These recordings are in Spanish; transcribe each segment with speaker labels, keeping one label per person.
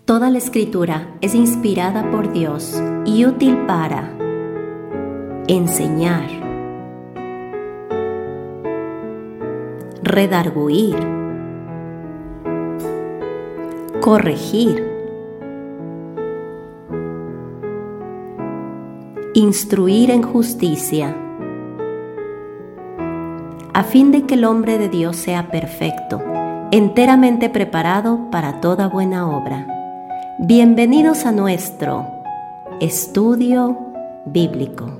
Speaker 1: Toda la Escritura es inspirada por Dios y útil para enseñar, redarguir, corregir, instruir en justicia, a fin de que el hombre de Dios sea perfecto, enteramente preparado para toda buena obra. Bienvenidos a nuestro estudio bíblico.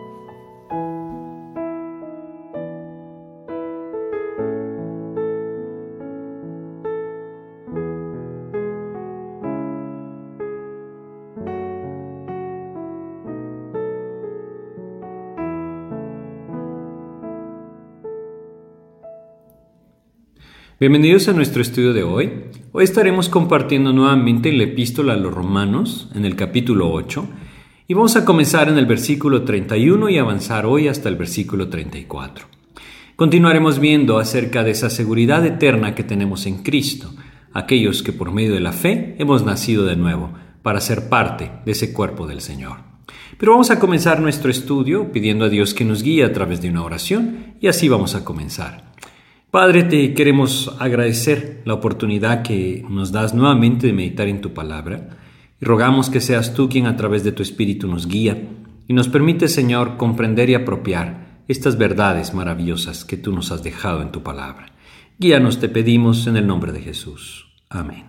Speaker 2: Bienvenidos a nuestro estudio de hoy. Hoy estaremos compartiendo nuevamente la epístola a los Romanos en el capítulo 8 y vamos a comenzar en el versículo 31 y avanzar hoy hasta el versículo 34. Continuaremos viendo acerca de esa seguridad eterna que tenemos en Cristo, aquellos que por medio de la fe hemos nacido de nuevo para ser parte de ese cuerpo del Señor. Pero vamos a comenzar nuestro estudio pidiendo a Dios que nos guíe a través de una oración y así vamos a comenzar. Padre, te queremos agradecer la oportunidad que nos das nuevamente de meditar en tu palabra y rogamos que seas tú quien a través de tu Espíritu nos guía y nos permite, Señor, comprender y apropiar estas verdades maravillosas que tú nos has dejado en tu palabra. Guíanos, te pedimos en el nombre de Jesús. Amén.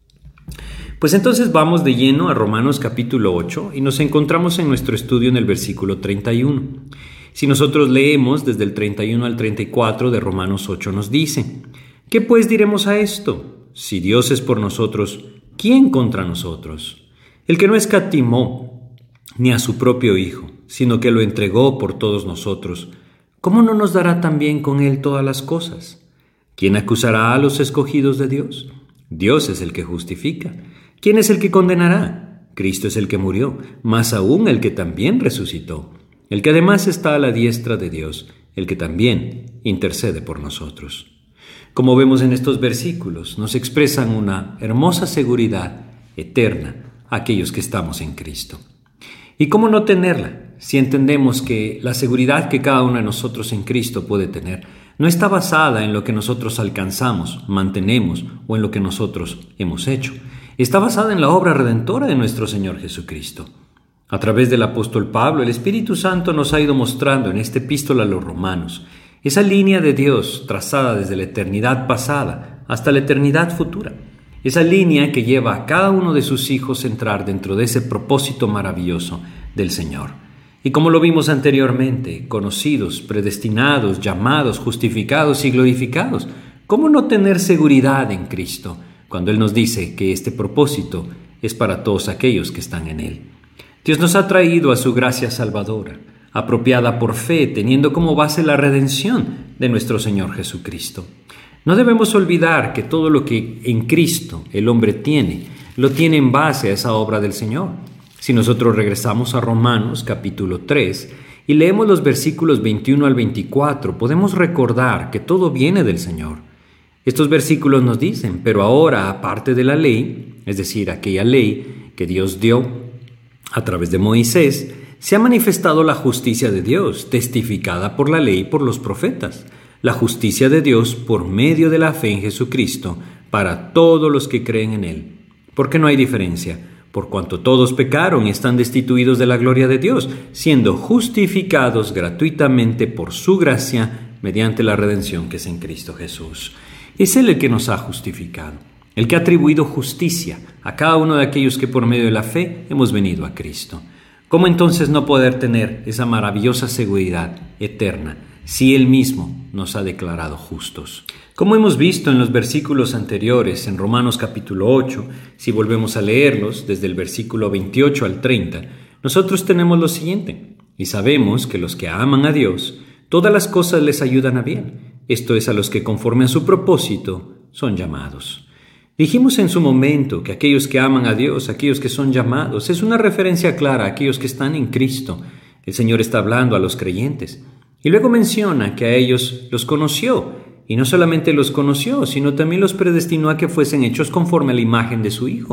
Speaker 2: Pues entonces vamos de lleno a Romanos capítulo 8 y nos encontramos en nuestro estudio en el versículo 31. Si nosotros leemos desde el 31 al 34 de Romanos 8 nos dice: ¿Qué pues diremos a esto? Si Dios es por nosotros, ¿quién contra nosotros? El que no escatimó ni a su propio Hijo, sino que lo entregó por todos nosotros, ¿cómo no nos dará también con Él todas las cosas? ¿Quién acusará a los escogidos de Dios? Dios es el que justifica. ¿Quién es el que condenará? Cristo es el que murió, más aún el que también resucitó, el que además está a la diestra de Dios, el que también intercede por nosotros. Como vemos en estos versículos, nos expresan una hermosa seguridad eterna a aquellos que estamos en Cristo. ¿Y cómo no tenerla si entendemos que la seguridad que cada uno de nosotros en Cristo puede tener no está basada en lo que nosotros alcanzamos, mantenemos o en lo que nosotros hemos hecho? Está basada en la obra redentora de nuestro Señor Jesucristo. A través del apóstol Pablo, el Espíritu Santo nos ha ido mostrando en esta epístola a los Romanos esa línea de Dios trazada desde la eternidad pasada hasta la eternidad futura. Esa línea que lleva a cada uno de sus hijos a entrar dentro de ese propósito maravilloso del Señor. Y como lo vimos anteriormente, conocidos, predestinados, llamados, justificados y glorificados, ¿cómo no tener seguridad en Cristo cuando Él nos dice que este propósito es para todos aquellos que están en Él? Dios nos ha traído a su gracia salvadora, apropiada por fe, teniendo como base la redención de nuestro Señor Jesucristo. No debemos olvidar que todo lo que en Cristo el hombre tiene, lo tiene en base a esa obra del Señor. Si nosotros regresamos a Romanos capítulo 3 y leemos los versículos 21 al 24, podemos recordar que todo viene del Señor. Estos versículos nos dicen: pero ahora, aparte de la ley, es decir, aquella ley que Dios dio a través de Moisés, se ha manifestado la justicia de Dios, testificada por la ley y por los profetas, la justicia de Dios por medio de la fe en Jesucristo, para todos los que creen en Él. Porque no hay diferencia, por cuanto todos pecaron y están destituidos de la gloria de Dios, siendo justificados gratuitamente por su gracia, mediante la redención que es en Cristo Jesús. Es Él el que nos ha justificado, el que ha atribuido justicia a cada uno de aquellos que por medio de la fe hemos venido a Cristo. ¿Cómo entonces no poder tener esa maravillosa seguridad eterna si Él mismo nos ha declarado justos? Como hemos visto en los versículos anteriores, en Romanos capítulo 8, si volvemos a leerlos desde el versículo 28 al 30, nosotros tenemos lo siguiente: y sabemos que los que aman a Dios, todas las cosas les ayudan a bien. Esto es, a los que conforme a su propósito son llamados. Dijimos en su momento que aquellos que aman a Dios, aquellos que son llamados, es una referencia clara a aquellos que están en Cristo. El Señor está hablando a los creyentes. Y luego menciona que a ellos los conoció, y no solamente los conoció, sino también los predestinó a que fuesen hechos conforme a la imagen de su Hijo.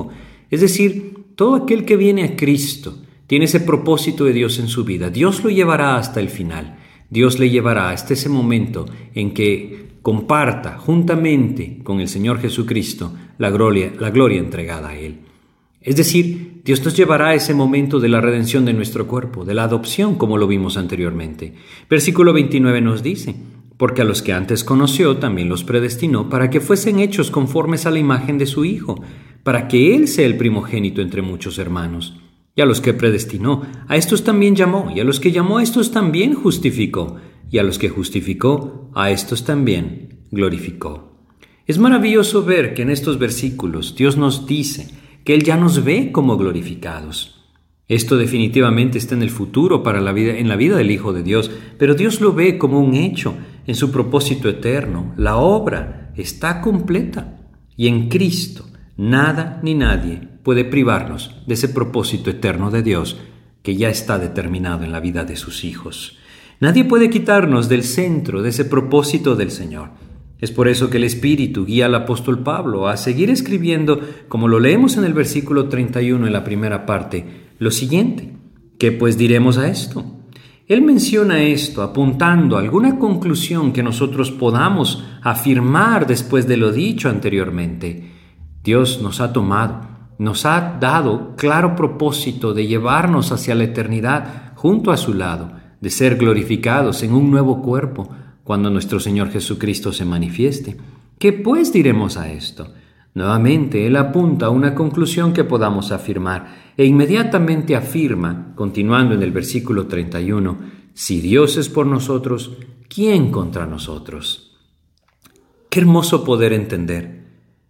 Speaker 2: Es decir, todo aquel que viene a Cristo tiene ese propósito de Dios en su vida. Dios lo llevará hasta el final. Dios le llevará hasta ese momento en que comparta juntamente con el Señor Jesucristo la gloria entregada a Él. Es decir, Dios nos llevará a ese momento de la redención de nuestro cuerpo, de la adopción, como lo vimos anteriormente. Versículo 29 nos dice: porque a los que antes conoció también los predestinó para que fuesen hechos conformes a la imagen de su Hijo, para que Él sea el primogénito entre muchos hermanos. Y a los que predestinó, a estos también llamó, y a los que llamó, a estos también justificó, y a los que justificó, a estos también glorificó. Es maravilloso ver que en estos versículos Dios nos dice que Él ya nos ve como glorificados. Esto definitivamente está en el futuro en la vida del Hijo de Dios, pero Dios lo ve como un hecho en su propósito eterno. La obra está completa y en Cristo nada ni nadie puede privarnos de ese propósito eterno de Dios que ya está determinado en la vida de sus hijos. Nadie puede quitarnos del centro de ese propósito del Señor. Es por eso que el Espíritu guía al apóstol Pablo a seguir escribiendo, como lo leemos en el versículo 31 en la primera parte, lo siguiente: ¿qué pues diremos a esto? Él menciona esto apuntando a alguna conclusión que nosotros podamos afirmar después de lo dicho anteriormente. Dios nos ha dado claro propósito de llevarnos hacia la eternidad junto a su lado, de ser glorificados en un nuevo cuerpo cuando nuestro Señor Jesucristo se manifieste. ¿Qué pues diremos a esto? Nuevamente, Él apunta a una conclusión que podamos afirmar e inmediatamente afirma, continuando en el versículo 31, si Dios es por nosotros, ¿quién contra nosotros? Qué hermoso poder entender.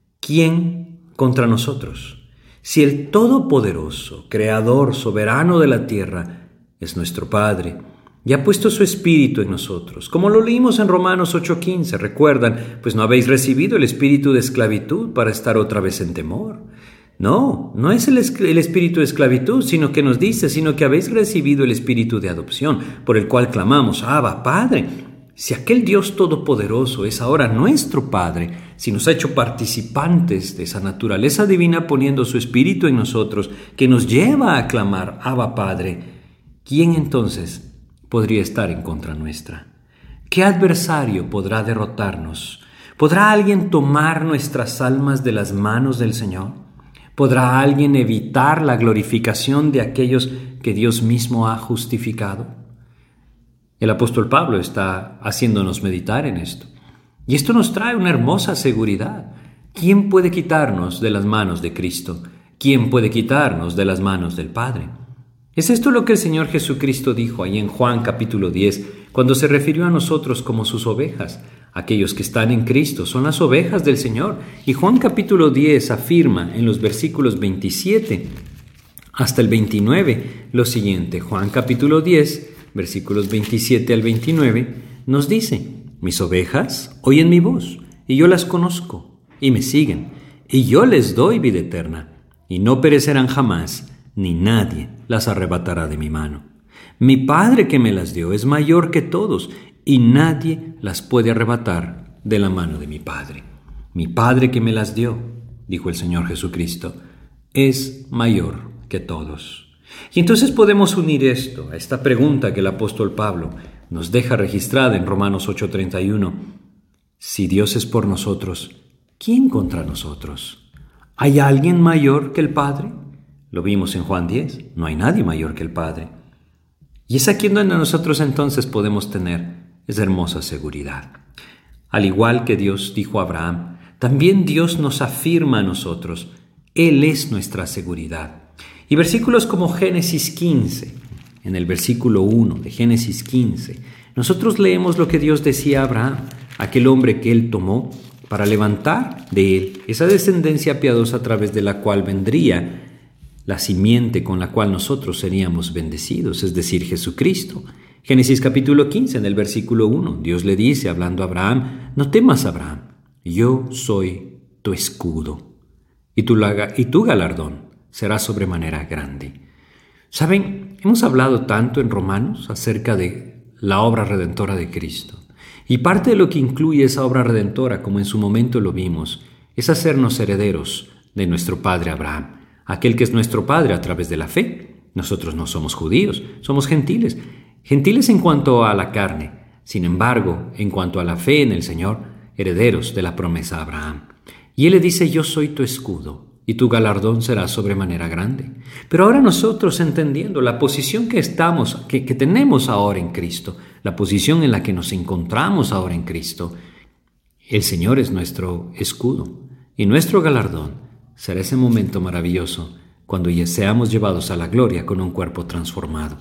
Speaker 2: ¿Quién contra nosotros? Si el Todopoderoso, Creador, Soberano de la tierra, es nuestro Padre y ha puesto su Espíritu en nosotros, como lo leímos en Romanos 8:15, recuerdan, pues no habéis recibido el espíritu de esclavitud para estar otra vez en temor. No es el espíritu de esclavitud, sino que habéis recibido el espíritu de adopción, por el cual clamamos, Abba, Padre. Si aquel Dios todopoderoso es ahora nuestro Padre, si nos ha hecho participantes de esa naturaleza divina poniendo su Espíritu en nosotros, que nos lleva a clamar, Abba, Padre, ¿quién entonces podría estar en contra nuestra? ¿Qué adversario podrá derrotarnos? ¿Podrá alguien tomar nuestras almas de las manos del Señor? ¿Podrá alguien evitar la glorificación de aquellos que Dios mismo ha justificado? El apóstol Pablo está haciéndonos meditar en esto. Y esto nos trae una hermosa seguridad. ¿Quién puede quitarnos de las manos de Cristo? ¿Quién puede quitarnos de las manos del Padre? Es esto lo que el Señor Jesucristo dijo ahí en Juan capítulo 10, cuando se refirió a nosotros como sus ovejas. Aquellos que están en Cristo son las ovejas del Señor. Y Juan capítulo 10 afirma en los versículos 27 hasta el 29 lo siguiente. Juan capítulo 10, versículos 27 al 29, nos dice: mis ovejas oyen mi voz, y yo las conozco, y me siguen, y yo les doy vida eterna, y no perecerán jamás, ni nadie las arrebatará de mi mano. Mi Padre que me las dio es mayor que todos, y nadie las puede arrebatar de la mano de mi Padre. Mi Padre que me las dio, dijo el Señor Jesucristo, es mayor que todos. Y entonces podemos unir esto a esta pregunta que el apóstol Pablo nos deja registrada en Romanos 8:31. Si Dios es por nosotros, ¿quién contra nosotros? ¿Hay alguien mayor que el Padre? Lo vimos en Juan 10, no hay nadie mayor que el Padre. Y es aquí donde nosotros entonces podemos tener esa hermosa seguridad. Al igual que Dios dijo a Abraham, también Dios nos afirma a nosotros. Él es nuestra seguridad. Y versículos como Génesis 15, en el versículo 1 de Génesis 15, nosotros leemos lo que Dios decía a Abraham, aquel hombre que él tomó para levantar de él esa descendencia piadosa a través de la cual vendría la simiente con la cual nosotros seríamos bendecidos, es decir, Jesucristo. Génesis capítulo 15, en el versículo 1, Dios le dice, hablando a Abraham, no temas, Abraham, yo soy tu escudo, y tu galardón será sobremanera grande. ¿Saben? Hemos hablado tanto en Romanos acerca de la obra redentora de Cristo. Y parte de lo que incluye esa obra redentora, como en su momento lo vimos, es hacernos herederos de nuestro padre Abraham. aquel que es nuestro Padre a través de la fe. Nosotros no somos judíos, somos gentiles, gentiles en cuanto a la carne, sin embargo, en cuanto a la fe en el Señor, herederos de la promesa a Abraham. Y Él le dice: yo soy tu escudo, y tu galardón será sobremanera grande. Pero ahora nosotros, entendiendo la posición que tenemos ahora en Cristo, la posición en la que nos encontramos ahora en Cristo, el Señor es nuestro escudo, y nuestro galardón será ese momento maravilloso cuando ya seamos llevados a la gloria con un cuerpo transformado.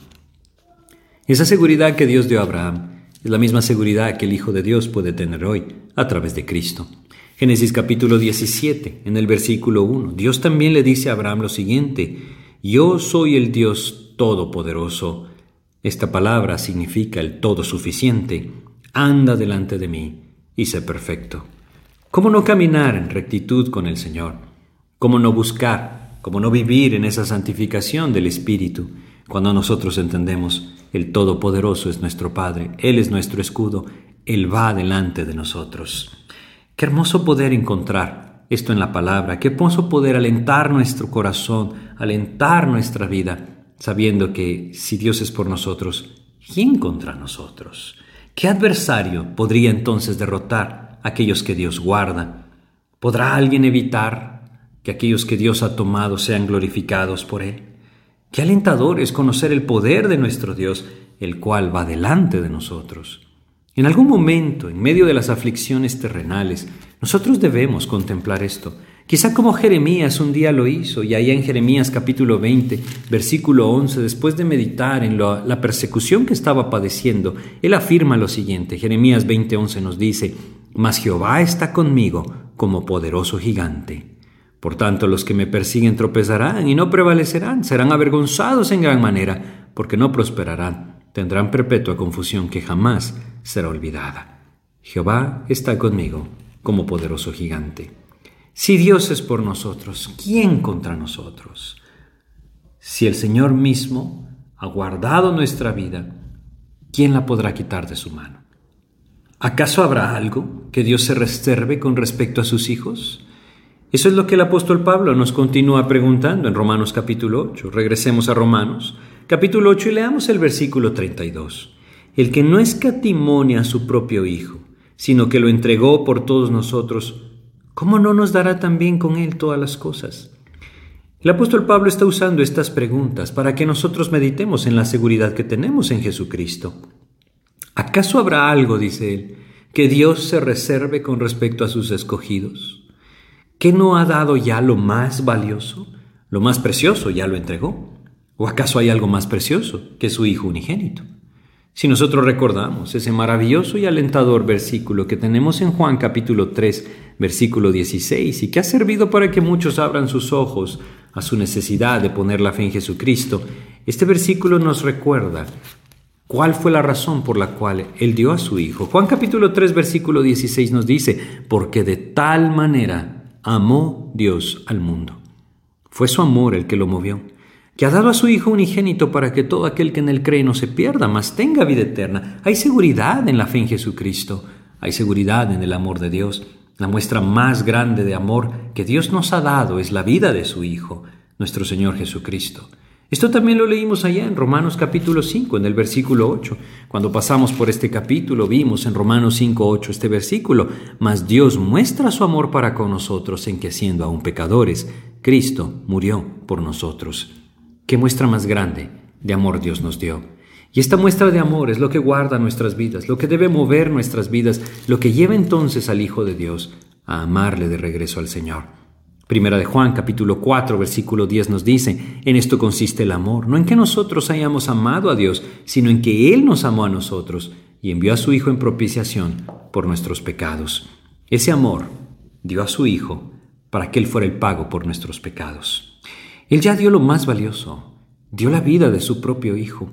Speaker 2: Esa seguridad que Dios dio a Abraham es la misma seguridad que el Hijo de Dios puede tener hoy a través de Cristo. Génesis capítulo 17, en el versículo 1, Dios también le dice a Abraham lo siguiente: yo soy el Dios Todopoderoso. Esta palabra significa el todo suficiente. Anda delante de mí y sé perfecto. ¿Cómo no caminar en rectitud con el Señor? ¿Cómo no buscar? ¿Cómo no vivir en esa santificación del Espíritu? Cuando nosotros entendemos el Todopoderoso es nuestro Padre, Él es nuestro escudo, Él va delante de nosotros. Qué hermoso poder encontrar esto en la palabra, qué hermoso poder alentar nuestro corazón, alentar nuestra vida, sabiendo que si Dios es por nosotros, ¿quién contra nosotros? ¿Qué adversario podría entonces derrotar a aquellos que Dios guarda? ¿Podrá alguien evitar que aquellos que Dios ha tomado sean glorificados por Él? Qué alentador es conocer el poder de nuestro Dios, el cual va delante de nosotros. En algún momento, en medio de las aflicciones terrenales, nosotros debemos contemplar esto. Quizá como Jeremías un día lo hizo, y allá en Jeremías capítulo 20, versículo 11, después de meditar en la persecución que estaba padeciendo, él afirma lo siguiente. Jeremías 20:11 nos dice: mas Jehová está conmigo como poderoso gigante. Por tanto, los que me persiguen tropezarán y no prevalecerán, serán avergonzados en gran manera, porque no prosperarán, tendrán perpetua confusión que jamás será olvidada. Jehová está conmigo como poderoso gigante. Si Dios es por nosotros, ¿quién contra nosotros? Si el Señor mismo ha guardado nuestra vida, ¿quién la podrá quitar de su mano? ¿Acaso habrá algo que Dios se reserve con respecto a sus hijos? Eso es lo que el apóstol Pablo nos continúa preguntando en Romanos capítulo 8. Regresemos a Romanos capítulo 8 y leamos el versículo 32. El que no escatimone a su propio Hijo, sino que lo entregó por todos nosotros, ¿cómo no nos dará también con Él todas las cosas? El apóstol Pablo está usando estas preguntas para que nosotros meditemos en la seguridad que tenemos en Jesucristo. ¿Acaso habrá algo, dice él, que Dios se reserve con respecto a sus escogidos? ¿Qué no ha dado ya lo más valioso? Lo más precioso ya lo entregó. ¿O acaso hay algo más precioso que su Hijo unigénito? Si nosotros recordamos ese maravilloso y alentador versículo que tenemos en Juan capítulo 3, versículo 16, y que ha servido para que muchos abran sus ojos a su necesidad de poner la fe en Jesucristo, este versículo nos recuerda cuál fue la razón por la cual Él dio a su Hijo. Juan capítulo 3, versículo 16 nos dice: porque de tal manera amó Dios al mundo. Fue su amor el que lo movió, que ha dado a su Hijo unigénito para que todo aquel que en Él cree no se pierda, mas tenga vida eterna. Hay seguridad en la fe en Jesucristo, hay seguridad en el amor de Dios. La muestra más grande de amor que Dios nos ha dado es la vida de su Hijo, nuestro Señor Jesucristo. Esto también lo leímos allá en Romanos capítulo 5, en el versículo 8. Cuando pasamos por este capítulo, vimos en Romanos 5:8 este versículo: mas Dios muestra su amor para con nosotros en que, siendo aún pecadores, Cristo murió por nosotros. ¿Qué muestra más grande de amor Dios nos dio? Y esta muestra de amor es lo que guarda nuestras vidas, lo que debe mover nuestras vidas, lo que lleva entonces al Hijo de Dios a amarle de regreso al Señor. Primera de Juan, capítulo 4, versículo 10 nos dice: en esto consiste el amor, no en que nosotros hayamos amado a Dios, sino en que Él nos amó a nosotros y envió a su Hijo en propiciación por nuestros pecados. Ese amor dio a su Hijo para que Él fuera el pago por nuestros pecados. Él ya dio lo más valioso, dio la vida de su propio Hijo.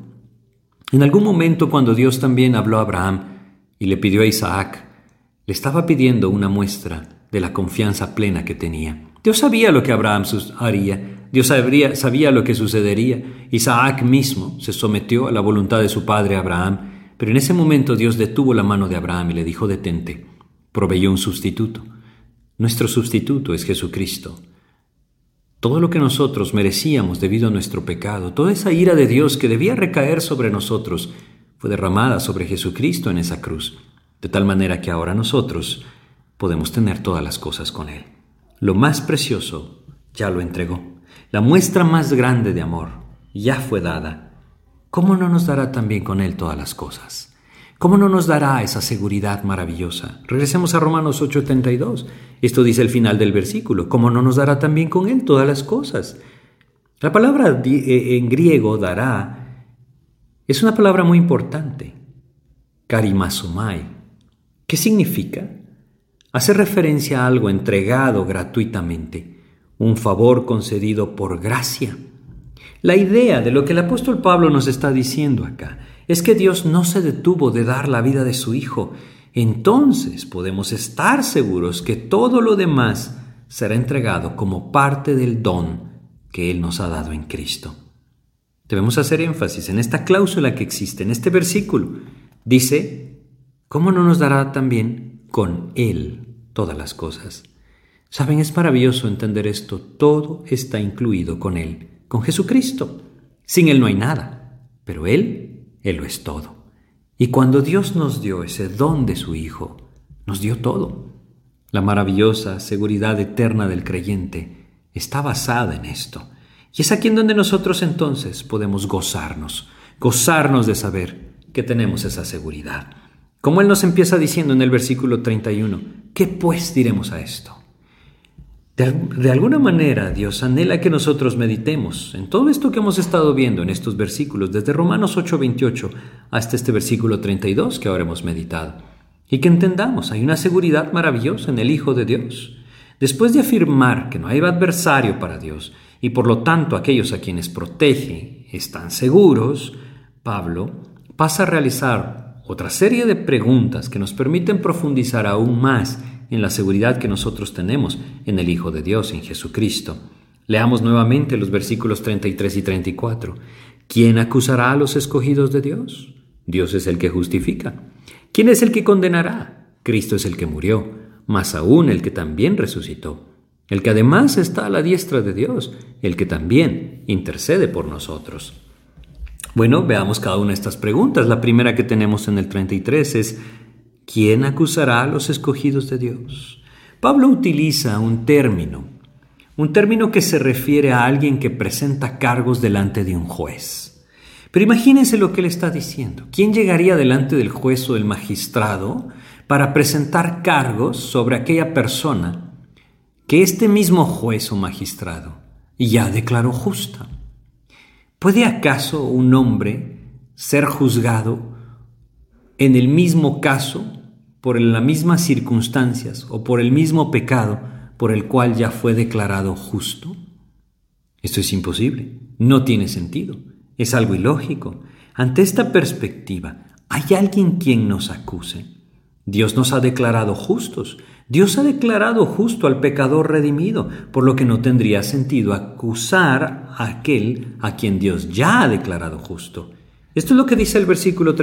Speaker 2: En algún momento, cuando Dios también habló a Abraham y le pidió a Isaac, le estaba pidiendo una muestra de la confianza plena que tenía. Dios sabía lo que Abraham haría, Dios sabía lo que sucedería. Isaac mismo se sometió a la voluntad de su padre Abraham, pero en ese momento Dios detuvo la mano de Abraham y le dijo: detente. Proveyó un sustituto. Nuestro sustituto es Jesucristo. Todo lo que nosotros merecíamos debido a nuestro pecado, toda esa ira de Dios que debía recaer sobre nosotros, fue derramada sobre Jesucristo en esa cruz, de tal manera que ahora nosotros podemos tener todas las cosas con Él. Lo más precioso ya lo entregó. La muestra más grande de amor ya fue dada. ¿Cómo no nos dará también con Él todas las cosas? ¿Cómo no nos dará esa seguridad maravillosa? Regresemos a Romanos 8:32. Esto dice el final del versículo. ¿Cómo no nos dará también con Él todas las cosas? La palabra en griego dará es una palabra muy importante. Karimazomai. ¿Qué significa? Hace referencia a algo entregado gratuitamente, un favor concedido por gracia. La idea de lo que el apóstol Pablo nos está diciendo acá es que Dios no se detuvo de dar la vida de su Hijo. Entonces podemos estar seguros que todo lo demás será entregado como parte del don que Él nos ha dado en Cristo. Debemos hacer énfasis en esta cláusula que existe en este versículo. Dice, ¿cómo no nos dará también con Él todas las cosas? Saben, es maravilloso entender esto. Todo está incluido con Él, con Jesucristo. Sin Él no hay nada, pero Él lo es todo. Y cuando Dios nos dio ese don de su Hijo, nos dio todo. La maravillosa seguridad eterna del creyente está basada en esto. Y es aquí en donde nosotros entonces podemos gozarnos de saber que tenemos esa seguridad. Como Él nos empieza diciendo en el versículo 31, ¿qué pues diremos a esto? De alguna manera, Dios anhela que nosotros meditemos en todo esto que hemos estado viendo en estos versículos, desde Romanos 8:28 hasta este versículo 32 que ahora hemos meditado, y que entendamos, hay una seguridad maravillosa en el Hijo de Dios. Después de afirmar que no hay adversario para Dios, y por lo tanto aquellos a quienes protege están seguros, Pablo pasa a realizar otra serie de preguntas que nos permiten profundizar aún más en la seguridad que nosotros tenemos en el Hijo de Dios, en Jesucristo. Leamos nuevamente los versículos 33 y 34. ¿Quién acusará a los escogidos de Dios? Dios es el que justifica. ¿Quién es el que condenará? Cristo es el que murió, más aún el que también resucitó, el que además está a la diestra de Dios, el que también intercede por nosotros. Bueno, veamos cada una de estas preguntas. La primera que tenemos en el 33 es, ¿quién acusará a los escogidos de Dios? Pablo utiliza un término que se refiere a alguien que presenta cargos delante de un juez. Pero imagínense lo que él está diciendo. ¿Quién llegaría delante del juez o del magistrado para presentar cargos sobre aquella persona que este mismo juez o magistrado ya declaró justa? ¿Puede acaso un hombre ser juzgado en el mismo caso, por las mismas circunstancias o por el mismo pecado por el cual ya fue declarado justo? Esto es imposible, no tiene sentido, es algo ilógico. Ante esta perspectiva, ¿hay alguien quien nos acuse? Dios nos ha declarado justos. Dios ha declarado justo al pecador redimido, por lo que no tendría sentido acusar a aquel a quien Dios ya ha declarado justo. Esto es lo que dice el versículo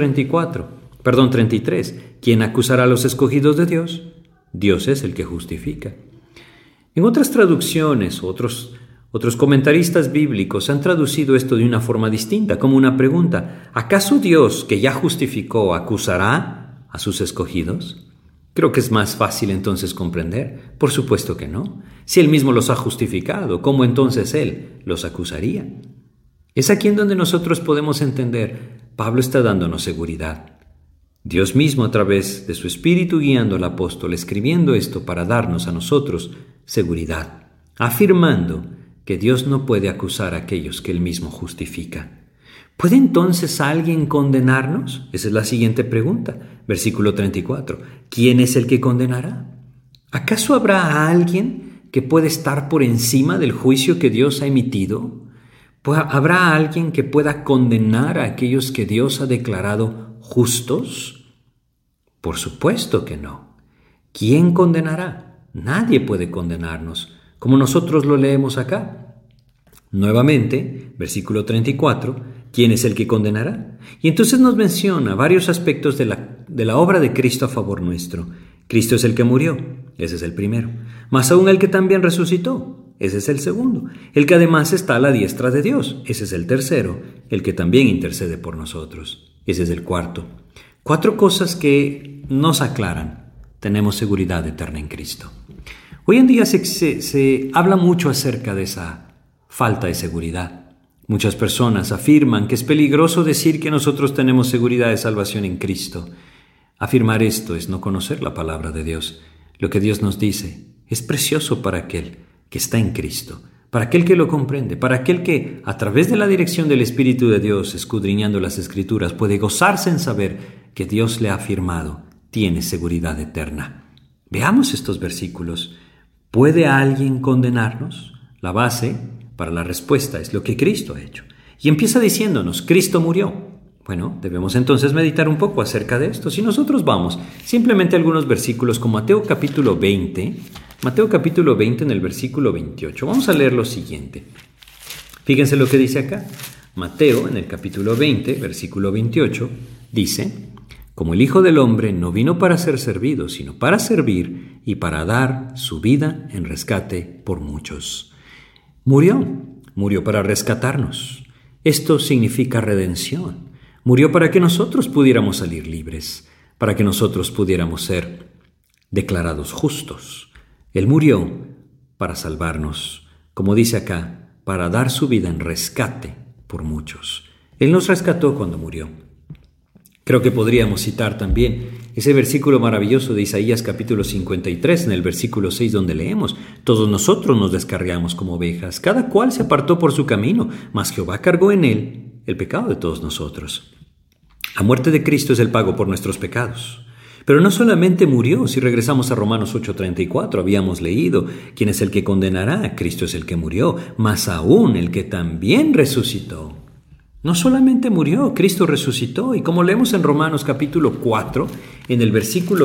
Speaker 2: 33. ¿Quién acusará a los escogidos de Dios? Dios es el que justifica. En otras traducciones, otros comentaristas bíblicos han traducido esto de una forma distinta, como una pregunta. ¿Acaso Dios, que ya justificó, acusará a sus escogidos? Creo que es más fácil entonces comprender. Por supuesto que no. Si Él mismo los ha justificado, ¿cómo entonces Él los acusaría? Es aquí en donde nosotros podemos entender, Pablo está dándonos seguridad. Dios mismo a través de su Espíritu guiando al apóstol, escribiendo esto para darnos a nosotros seguridad, afirmando que Dios no puede acusar a aquellos que Él mismo justifica. ¿Puede entonces alguien condenarnos? Esa es la siguiente pregunta. Versículo 34. ¿Quién es el que condenará? ¿Acaso habrá alguien que pueda estar por encima del juicio que Dios ha emitido? ¿Habrá alguien que pueda condenar a aquellos que Dios ha declarado justos? Por supuesto que no. ¿Quién condenará? Nadie puede condenarnos, como nosotros lo leemos acá. Nuevamente, versículo 34, ¿quién es el que condenará? Y entonces nos menciona varios aspectos de la obra de Cristo a favor nuestro. Cristo es el que murió, ese es el primero. Más aún el que también resucitó, Ese es el segundo. El que además está a la diestra de Dios. Ese es el tercero. El que también intercede por nosotros. Ese es el cuarto. 4 cosas que nos aclaran. Tenemos seguridad eterna en Cristo. Hoy en día se habla mucho acerca de esa falta de seguridad. Muchas personas afirman que es peligroso decir que nosotros tenemos seguridad de salvación en Cristo. Afirmar esto es no conocer la palabra de Dios. Lo que Dios nos dice es precioso para aquel que está en Cristo, para aquel que lo comprende, para aquel que, a través de la dirección del Espíritu de Dios, escudriñando las Escrituras, puede gozarse en saber que Dios le ha afirmado, tiene seguridad eterna. Veamos estos versículos. ¿Puede alguien condenarnos? La base para la respuesta es lo que Cristo ha hecho. Y empieza diciéndonos, Cristo murió. Bueno, debemos entonces meditar un poco acerca de esto. Si nosotros vamos simplemente a algunos versículos como Mateo capítulo 20 en el versículo 28, vamos a leer lo siguiente. Fíjense lo que dice acá. Mateo en el capítulo 20, versículo 28, dice: como el Hijo del Hombre no vino para ser servido, sino para servir y para dar su vida en rescate por muchos. Murió para rescatarnos. Esto significa redención. Murió para que nosotros pudiéramos salir libres, para que nosotros pudiéramos ser declarados justos. Él murió para salvarnos, como dice acá, para dar su vida en rescate por muchos. Él nos rescató cuando murió. Creo que podríamos citar también ese versículo maravilloso de Isaías capítulo 53, en el versículo 6, donde leemos: todos nosotros nos descarriamos como ovejas, cada cual se apartó por su camino, mas Jehová cargó en él el pecado de todos nosotros. La muerte de Cristo es el pago por nuestros pecados. Pero no solamente murió. Si regresamos a Romanos 8:34, habíamos leído: ¿quién es el que condenará? Cristo es el que murió, más aún el que también resucitó. No solamente murió, Cristo resucitó. Y como leemos en Romanos capítulo 4, en el versículo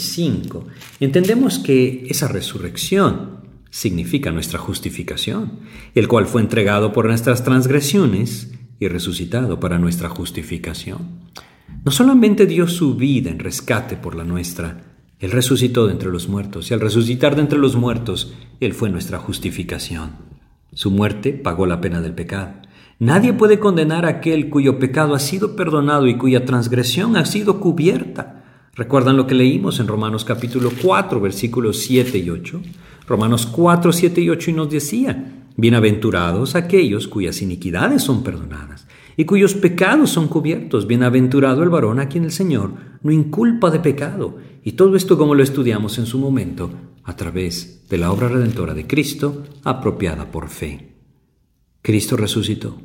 Speaker 2: 25, entendemos que esa resurrección significa nuestra justificación, el cual fue entregado por nuestras transgresiones y resucitado para nuestra justificación. No solamente dio su vida en rescate por la nuestra, Él resucitó de entre los muertos, y al resucitar de entre los muertos, Él fue nuestra justificación. Su muerte pagó la pena del pecado. Nadie puede condenar a aquel cuyo pecado ha sido perdonado y cuya transgresión ha sido cubierta. ¿Recuerdan lo que leímos en Romanos capítulo 4, versículos 7 y 8? Romanos 4, 7 y 8 y nos decía: bienaventurados aquellos cuyas iniquidades son perdonadas y cuyos pecados son cubiertos. Bienaventurado el varón a quien el Señor no inculpa de pecado. Y todo esto, como lo estudiamos en su momento, a través de la obra redentora de Cristo, apropiada por fe. Cristo resucitó,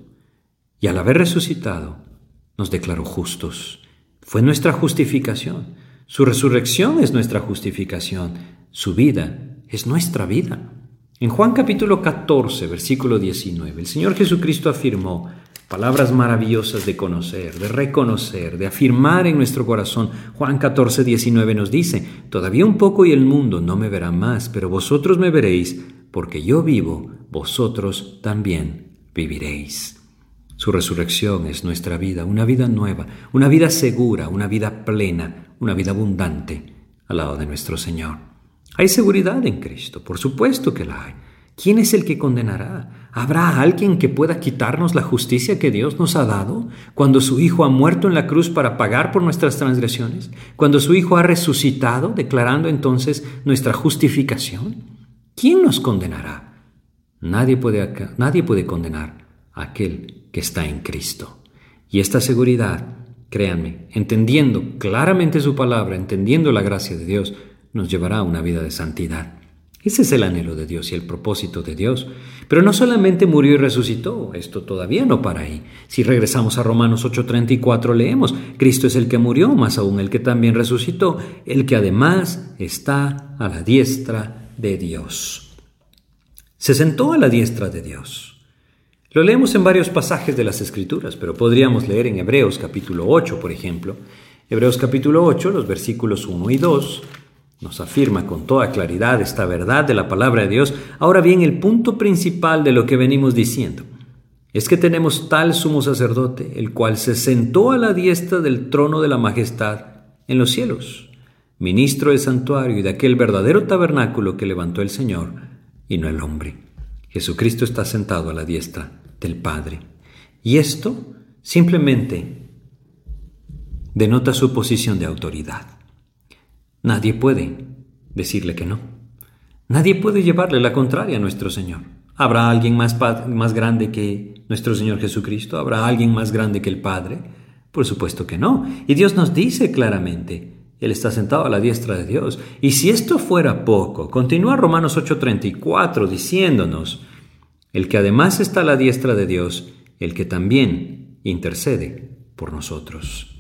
Speaker 2: y al haber resucitado, nos declaró justos. Fue nuestra justificación. Su resurrección es nuestra justificación. Su vida es nuestra vida. En Juan capítulo 14, versículo 19, el Señor Jesucristo afirmó palabras maravillosas de conocer, de reconocer, de afirmar en nuestro corazón. Juan 14, 19 nos dice: todavía un poco y el mundo no me verá más, pero vosotros me veréis, porque yo vivo, vosotros también viviréis. Su resurrección es nuestra vida, una vida nueva, una vida segura, una vida plena, una vida abundante al lado de nuestro Señor. Hay seguridad en Cristo, por supuesto que la hay. ¿Quién es el que condenará? ¿Habrá alguien que pueda quitarnos la justicia que Dios nos ha dado cuando su Hijo ha muerto en la cruz para pagar por nuestras transgresiones? Cuando su Hijo ha resucitado, declarando entonces nuestra justificación. ¿Quién nos condenará? Nadie puede condenar a aquel que está en Cristo. Y esta seguridad, créanme, entendiendo claramente su palabra, entendiendo la gracia de Dios, nos llevará a una vida de santidad. Ese es el anhelo de Dios y el propósito de Dios. Pero no solamente murió y resucitó, esto todavía no para ahí. Si regresamos a Romanos 8:34 leemos: Cristo es el que murió, más aún el que también resucitó, el que además está a la diestra de Dios. Se sentó a la diestra de Dios. Lo leemos en varios pasajes de las Escrituras, pero podríamos leer en Hebreos capítulo 8, por ejemplo. Hebreos capítulo 8, los versículos 1 y 2, nos afirma con toda claridad esta verdad de la palabra de Dios. Ahora bien, el punto principal de lo que venimos diciendo es que tenemos tal sumo sacerdote, el cual se sentó a la diestra del trono de la majestad en los cielos, ministro del santuario y de aquel verdadero tabernáculo que levantó el Señor y no el hombre. Jesucristo está sentado a la diestra del Padre. Y esto simplemente denota su posición de autoridad. Nadie puede decirle que no. Nadie puede llevarle la contraria a nuestro Señor. ¿Habrá alguien más grande que nuestro Señor Jesucristo? ¿Habrá alguien más grande que el Padre? Por supuesto que no. Y Dios nos dice claramente, Él está sentado a la diestra de Dios. Y si esto fuera poco, continúa Romanos 8:34 diciéndonos, el que además está a la diestra de Dios, el que también intercede por nosotros.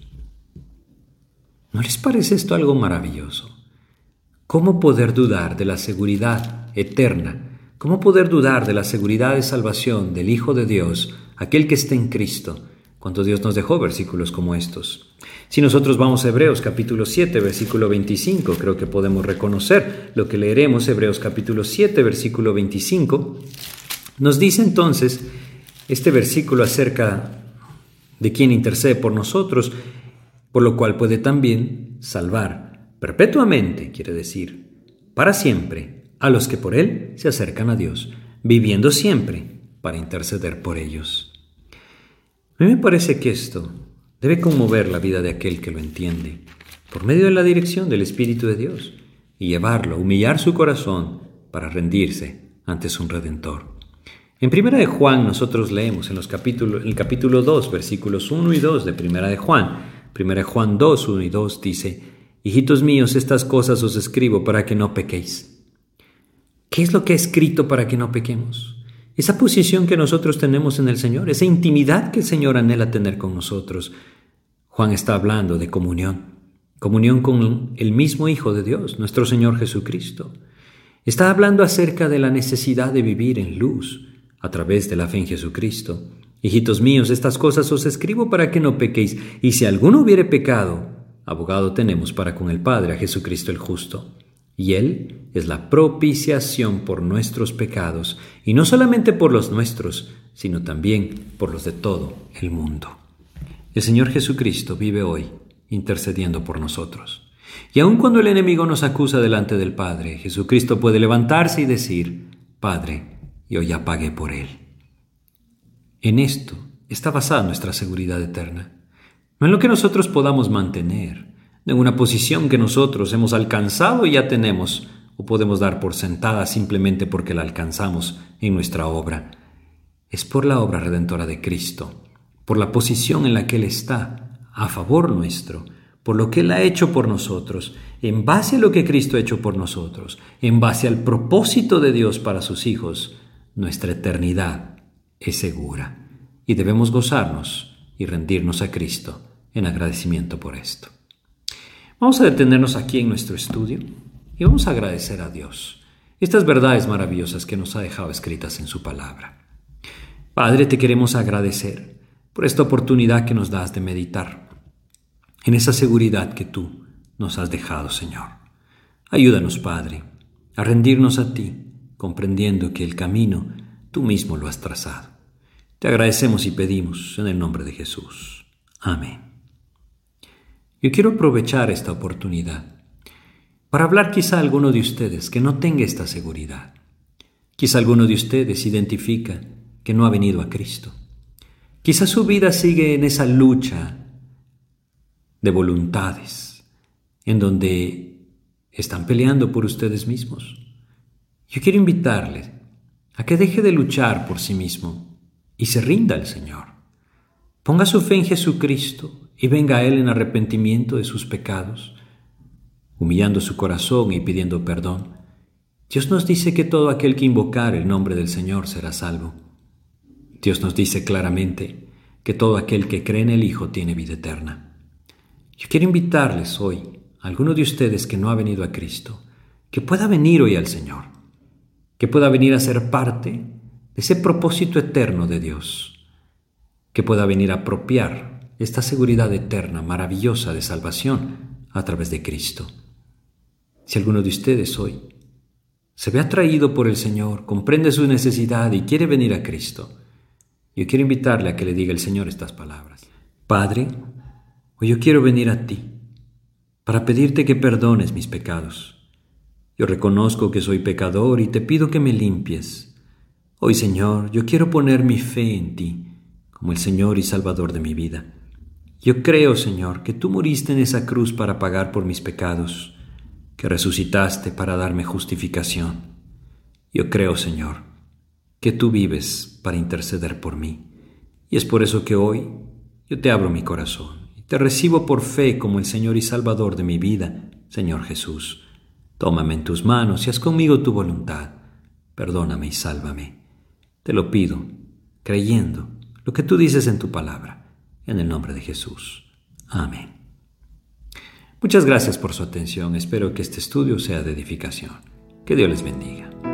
Speaker 2: ¿No les parece esto algo maravilloso? ¿Cómo poder dudar de la seguridad eterna? ¿Cómo poder dudar de la seguridad de salvación del Hijo de Dios, aquel que está en Cristo, cuando Dios nos dejó versículos como estos? Si nosotros vamos a Hebreos capítulo 7, versículo 25, creo que podemos reconocer lo que leeremos. Hebreos capítulo 7, versículo 25, nos dice entonces este versículo acerca de quien intercede por nosotros, por lo cual puede también salvar perpetuamente, quiere decir, para siempre, a los que por Él se acercan a Dios, viviendo siempre para interceder por ellos. A mí me parece que esto debe conmover la vida de aquel que lo entiende, por medio de la dirección del Espíritu de Dios, y llevarlo a humillar su corazón para rendirse ante su Redentor. En Primera de Juan nosotros leemos en el capítulo 2, versículos 1 y 2 de Primera de Juan. Primera de Juan 2, 1 y 2 dice, hijitos míos, estas cosas os escribo para que no pequéis. ¿Qué es lo que ha escrito para que no pequemos? Esa posición que nosotros tenemos en el Señor, esa intimidad que el Señor anhela tener con nosotros. Juan está hablando de comunión con el mismo Hijo de Dios, nuestro Señor Jesucristo. Está hablando acerca de la necesidad de vivir en luz a través de la fe en Jesucristo. Hijitos míos, estas cosas os escribo para que no pequéis, y si alguno hubiere pecado, abogado tenemos para con el Padre, a Jesucristo el justo. Y Él es la propiciación por nuestros pecados, y no solamente por los nuestros, sino también por los de todo el mundo. El Señor Jesucristo vive hoy intercediendo por nosotros. Y aun cuando el enemigo nos acusa delante del Padre, Jesucristo puede levantarse y decir, Padre, yo ya pagué por Él. En esto está basada nuestra seguridad eterna, no en lo que nosotros podamos mantener, no en una posición que nosotros hemos alcanzado y ya tenemos o podemos dar por sentada simplemente porque la alcanzamos en nuestra obra. Es por la obra redentora de Cristo, por la posición en la que Él está a favor nuestro, por lo que Él ha hecho por nosotros, en base a lo que Cristo ha hecho por nosotros, en base al propósito de Dios para sus hijos, nuestra eternidad es segura y debemos gozarnos y rendirnos a Cristo en agradecimiento por esto. Vamos a detenernos aquí en nuestro estudio y vamos a agradecer a Dios estas verdades maravillosas que nos ha dejado escritas en su palabra. Padre, te queremos agradecer por esta oportunidad que nos das de meditar en esa seguridad que tú nos has dejado, Señor. Ayúdanos, Padre, a rendirnos a ti, comprendiendo que el camino tú mismo lo has trazado. Te agradecemos y pedimos en el nombre de Jesús. Amén. Yo quiero aprovechar esta oportunidad para hablar quizá a alguno de ustedes que no tenga esta seguridad. Quizá alguno de ustedes identifica que no ha venido a Cristo. Quizá su vida sigue en esa lucha de voluntades, en donde están peleando por ustedes mismos. Yo quiero invitarles a que deje de luchar por sí mismo y se rinda al Señor. Ponga su fe en Jesucristo y venga a Él en arrepentimiento de sus pecados, humillando su corazón y pidiendo perdón. Dios nos dice que todo aquel que invocar el nombre del Señor será salvo. Dios nos dice claramente que todo aquel que cree en el Hijo tiene vida eterna. Yo quiero invitarles hoy, a alguno de ustedes que no ha venido a Cristo, que pueda venir hoy al Señor, que pueda venir a ser parte de ese propósito eterno de Dios, que pueda venir a apropiar esta seguridad eterna, maravillosa de salvación a través de Cristo. Si alguno de ustedes hoy se ve atraído por el Señor, comprende su necesidad y quiere venir a Cristo, yo quiero invitarle a que le diga al Señor estas palabras. Padre, hoy yo quiero venir a ti para pedirte que perdones mis pecados. Yo reconozco que soy pecador y te pido que me limpies. Hoy, Señor, yo quiero poner mi fe en ti como el Señor y Salvador de mi vida. Yo creo, Señor, que tú moriste en esa cruz para pagar por mis pecados, que resucitaste para darme justificación. Yo creo, Señor, que tú vives para interceder por mí. Y es por eso que hoy yo te abro mi corazón y te recibo por fe como el Señor y Salvador de mi vida, Señor Jesús. Tómame en tus manos y haz conmigo tu voluntad. Perdóname y sálvame. Te lo pido, creyendo lo que tú dices en tu palabra, en el nombre de Jesús. Amén. Muchas gracias por su atención. Espero que este estudio sea de edificación. Que Dios les bendiga.